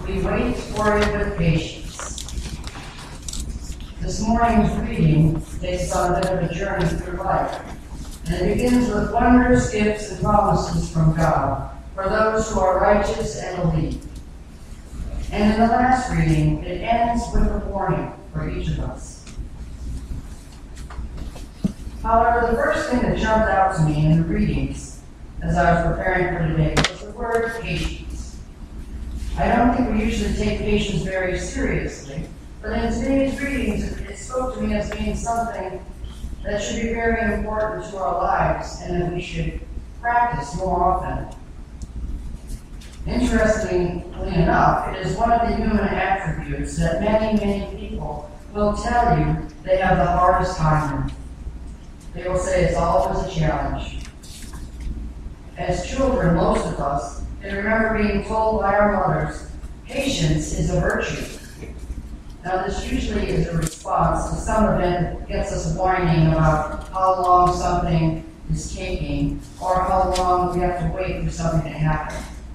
We wait for it with patience. This morning's reading takes us on a bit of a journey through life, and it begins with wondrous gifts and promises from God for those who are righteous and believe. And in the last reading, it ends with a warning for each of us. However, the first thing that jumped out to me in the readings as I was preparing for today was the word patience. I don't think we usually take patience very seriously, but in today's readings, it spoke to me as being something that should be very important to our lives and that we should practice more often. Interestingly enough, it is one of the human attributes that many people will tell you they have the hardest time with. They will say it's always a challenge. As children, most of us can remember being told by our mothers, patience is a virtue. Now, this usually is a response to some event that gets us whining about how long something is taking or how long we have to wait for something to happen.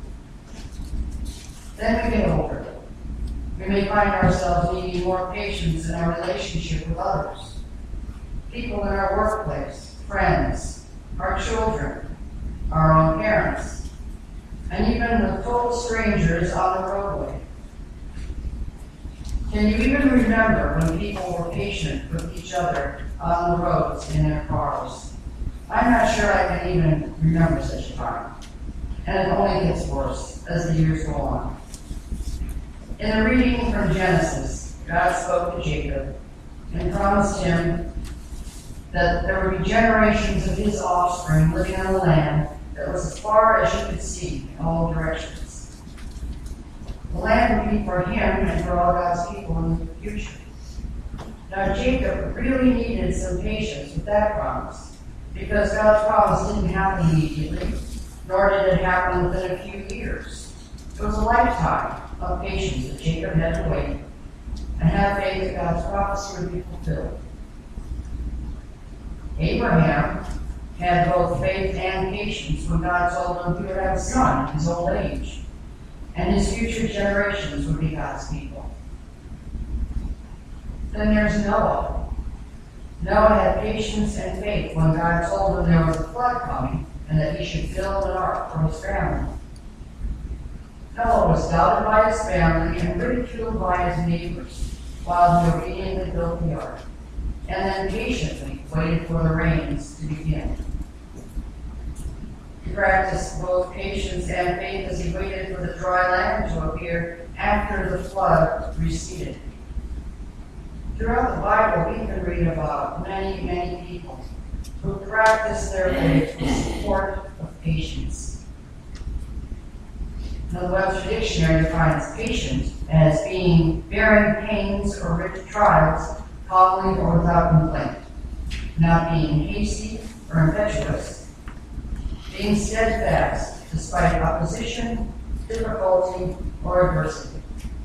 Then we get older. We may find ourselves needing more patience in our relationship with others, people in our workplace, friends, our children, our own parents, and even with total strangers on the roadway. Can you even remember when people were patient with each other on the roads in their cars? I'm not sure I can even remember such a time. And it only gets worse as the years go on. In the reading from Genesis, God spoke to Jacob and promised him that there would be generations of his offspring living on a land that was as far as you could see in all directions. The land would be for him and for all God's people in the future. Now Jacob really needed some patience with that promise, because God's promise didn't happen immediately, nor did it happen within a few years. It was a lifetime of patience that Jacob had to wait and have faith that God's prophecy would be fulfilled. Abraham had both faith and patience when God told him he would have a son in his old age, and his future generations would be God's people. Then there's Noah. Noah had patience and faith when God told him there was a flood coming and that he should build an ark for his family. Noah was doubted by his family and ridiculed by his neighbors while he obediently built the ark, and then patiently waited for the rains to begin. He practiced both patience and faith as he waited for the dry land to appear after the flood receded. Throughout the Bible, we can read about many people who practiced their faith with support of patience. Now, the Webster Dictionary defines patience as being bearing pains or rich trials calmly or without complaint, not being hasty or impetuous, being steadfast despite opposition, difficulty, or adversity.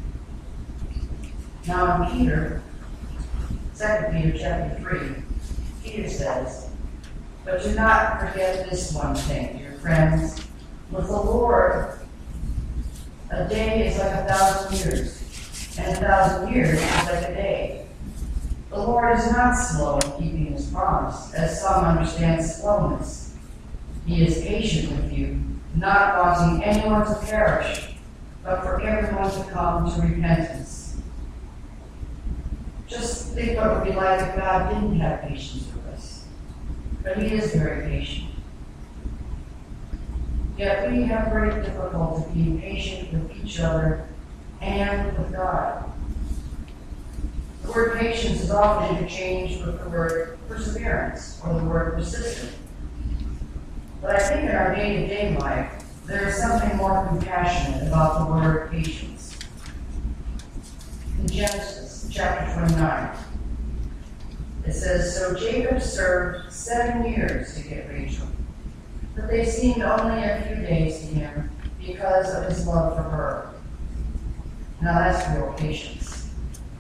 Now in Peter, 2 Peter chapter 3, Peter says, "But do not forget this one thing, dear friends. With the Lord, a day is like 1,000 years, and 1,000 years is like a day. The Lord is not slow in keeping his promise, as some understand slowness. He is patient with you, not wanting anyone to perish, but for everyone to come to repentance." Just think what it would be like if God didn't have patience with us. But he is very patient. Yet we have great difficulty being patient with each other and with God. The word patience is often interchanged with the word perseverance or the word persistent. But I think in our day-to-day life, there is something more compassionate about the word patience. In Genesis chapter 29, it says, "So Jacob served 7 years to get Rachel, but they seemed only a few days to him because of his love for her." Now that's real patience.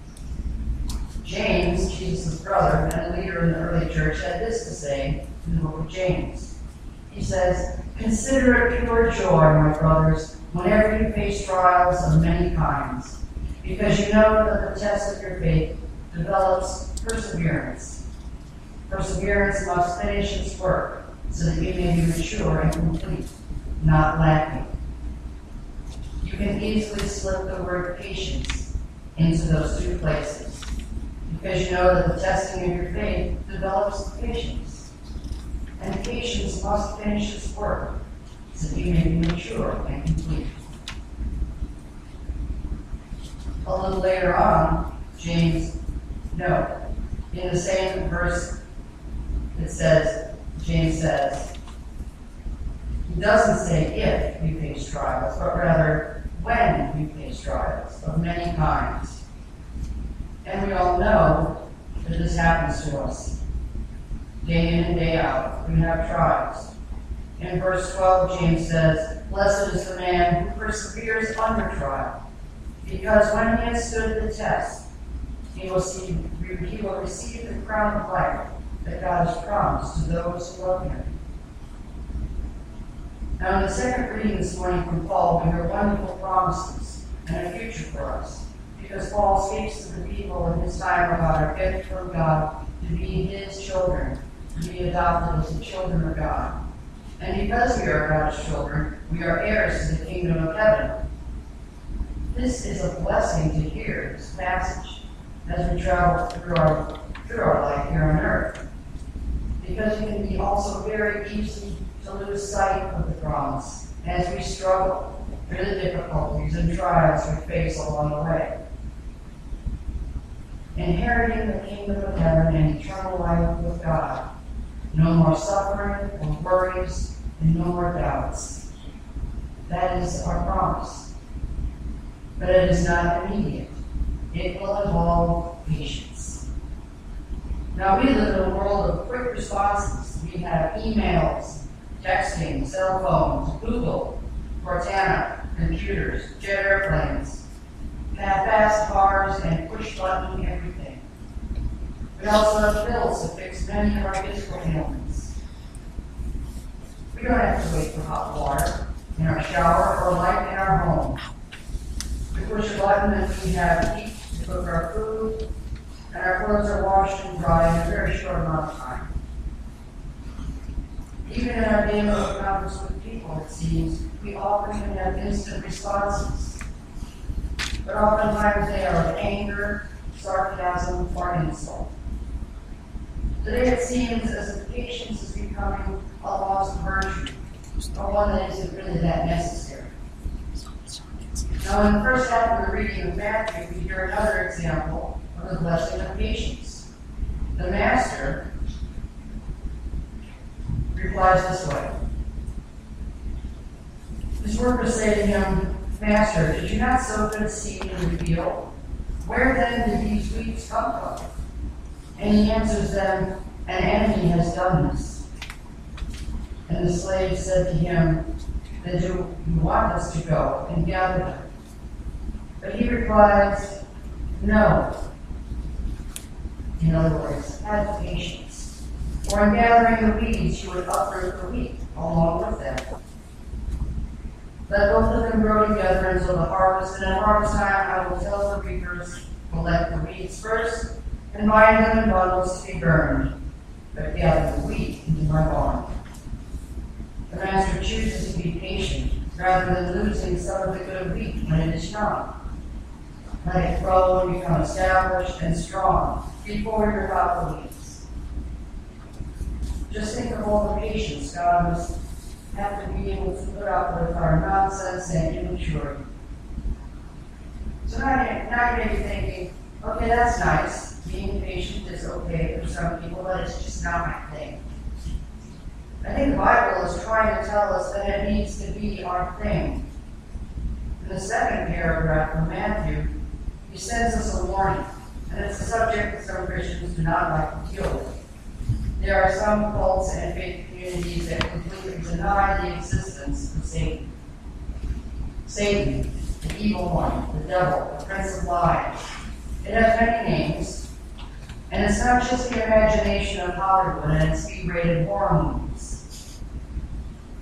James, Jesus' brother and a leader in the early church, had this to say in the book of James. He says, Consider it pure joy, my brothers, whenever you face trials of many kinds, because you know that the test of your faith develops perseverance. Perseverance must finish its work, so that you may be mature and complete, not lacking. You can easily slip the word patience into those two places, because you know that the testing of your faith develops patience. And patience must finish its work, so that you may be mature and complete. A little later on, in the same verse, James says, he doesn't say if you face trials, but rather when you face trials of many kinds. And we all know that this happens to us. Day in and day out, we have trials. In verse 12, James says, "Blessed is the man who perseveres under trial, because when he has stood the test, he will receive the crown of life that God has promised to those who love him." Now, in the second reading this morning from Paul, we hear wonderful promises and a future for us, because Paul speaks to the people in his time about our gift from God to be his children, to be adopted as the children of God. And because we are God's children, we are heirs to the kingdom of heaven. This is a blessing to hear this passage as we travel through our life here on earth, because it can be also very easy to lose sight of the promise as we struggle through the difficulties and trials we face along the way. Inheriting the kingdom of heaven and eternal life with God. No more suffering or worries and no more doubts. That is our promise. But it is not immediate. It will involve patience. Now, we live in a world of quick responses. We have emails, texting, cell phones, Google, Cortana, computers, jet airplanes. We have fast cars and push-button everything. We also have pills to fix many of our physical ailments. We don't have to wait for hot water in our shower or light in our home. We push a button and we have heat to cook our food, and our clothes are washed and dried in a very short amount of time. Even in our daily encounters with people, it seems, we often can have instant responses. But oftentimes they are of anger, sarcasm, or insult. Today it seems as if patience is becoming a lost virtue, or one that isn't really that necessary. Now, in the first half of the reading of Matthew, we hear another example of the blessing of patience. The master replies this way. His workers say to him, "Master, did you not sow good seed in the field? Where then did these weeds come from?" And he answers them, "An enemy has done this." And the slave said to him, "Then do you want us to go and gather them?" But he replies, "No." In other words, have patience. For in gathering the weeds, you would uproot the wheat along with them. Let both of them grow together until the harvest, and at harvest time I will tell the reapers, collect the weeds first, and bind them in bundles to be burned, but gather the wheat into my barn. The master chooses to be patient rather than losing some of the good wheat when it is young. Let it grow and become established and strong before you rip out the weeds. Just think of all the patience God must have to be able to put up with our nonsense and immaturity. So now you may be thinking, okay, that's nice. Being patient is okay for some people, but it's just not my thing. I think the Bible is trying to tell us that it needs to be our thing. In the second paragraph from Matthew, he sends us a warning, and it's a subject that some Christians do not like to deal with. There are some cults and faith communities that completely deny the existence of Satan. Satan, the evil one, the devil, the prince of lies. It has many names, and it's not just the imagination of Hollywood and its B-rated horror movies.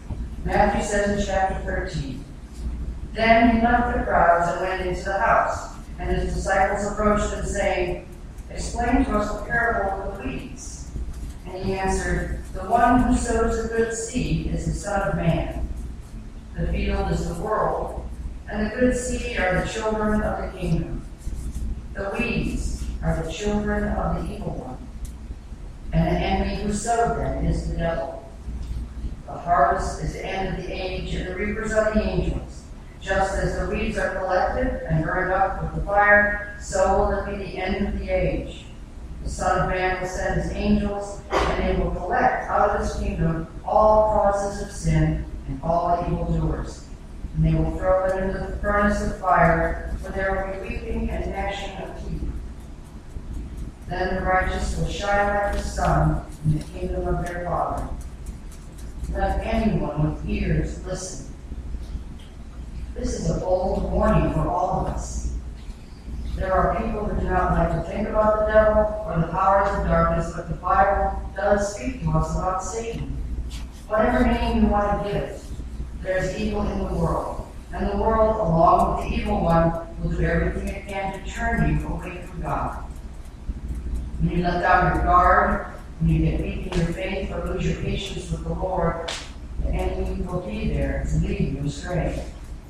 Matthew says in chapter 13, "Then he left the crowds and went into the house, and his disciples approached him, saying, 'Explain to us the parable of the weeds.' And he answered, 'The one who sows the good seed is the Son of Man. The field is the world, and the good seed are the children of the kingdom. The weeds are the children of the evil one, and the enemy who sowed them is the devil. The harvest is the end of the age, and the reapers are the angels. Just as the weeds are collected and burned up with the fire, so will it be the end of the age. The Son of Man will send his angels, and they will collect out of his kingdom all causes of sin and all evildoers. And they will throw them into the furnace of fire, where there will be weeping and gnashing of teeth. Then the righteous will shine like the sun in the kingdom of their Father. Let anyone with ears listen.'" This is a bold warning for all of us. There are people who do not like to think about the devil or the powers of darkness, but the Bible does speak to us about Satan. Whatever name you want to give it, there's evil in the world. And the world, along with the evil one, will do everything it can to turn you away from God. When you let down your guard, when you get weak in your faith or lose your patience with the Lord, the enemy will be there to lead you astray.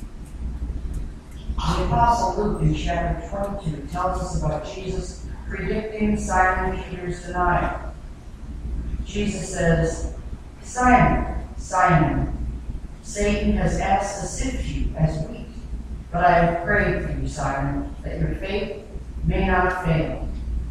The Apostle Luke in chapter 22 tells us about Jesus predicting Simon Peter's denial. Jesus says, "Simon, Simon, Satan has asked to sift you as wheat, but I have prayed for you, Simon, that your faith may not fail."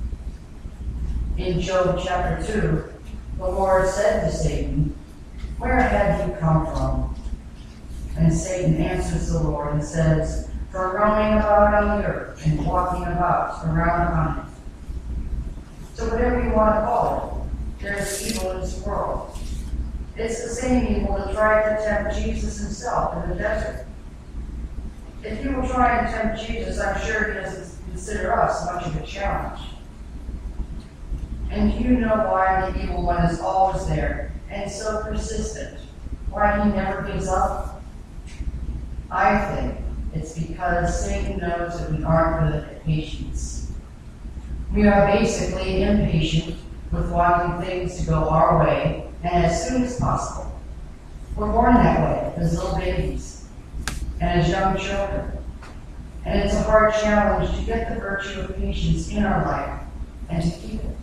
In Job chapter 2, the Lord said to Satan, "Where have you come from?" And Satan answers the Lord and says, "From roaming about on the earth and walking about around on it." So whatever you want to call it, there's evil in this world. It's the same evil that tried to tempt Jesus himself in the desert. If you will try and tempt Jesus, I'm sure he doesn't consider us much of a challenge. And do you know why the evil one is always there and so persistent? Why he never gives up? I think it's because Satan knows that we aren't good at patience. We are basically impatient with wanting things to go our way and as soon as possible. We're born that way as little babies and as young children. And it's a hard challenge to get the virtue of patience in our life and to keep it.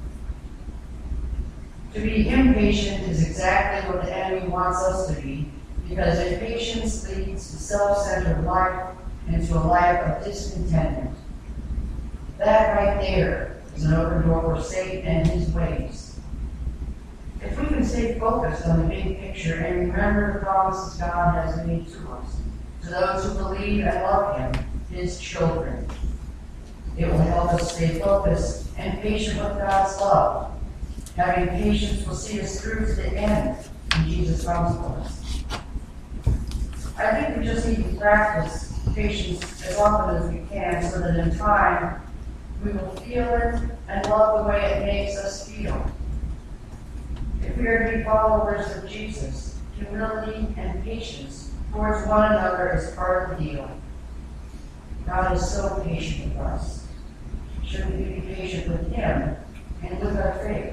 To be impatient is exactly what the enemy wants us to be, because impatience leads to self-centered life and to a life of discontentment. That right there is an open door for Satan and his ways. If we can stay focused on the big picture and remember the promises God has made to us, to those who believe and love him, his children, it will help us stay focused and patient with God's love. Having patience will see us through to the end when Jesus comes for us. I think we just need to practice patience as often as we can so that in time we will feel it and love the way it makes us feel. If we are to be followers of Jesus, humility and patience towards one another is part of the deal. God is so patient with us. Shouldn't we be patient with him and with our faith?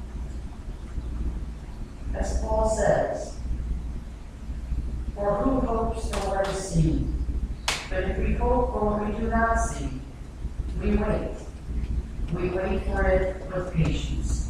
As Paul says, "For who hopes for what is seen? But if we hope for what we do not see, we wait. We wait for it with patience."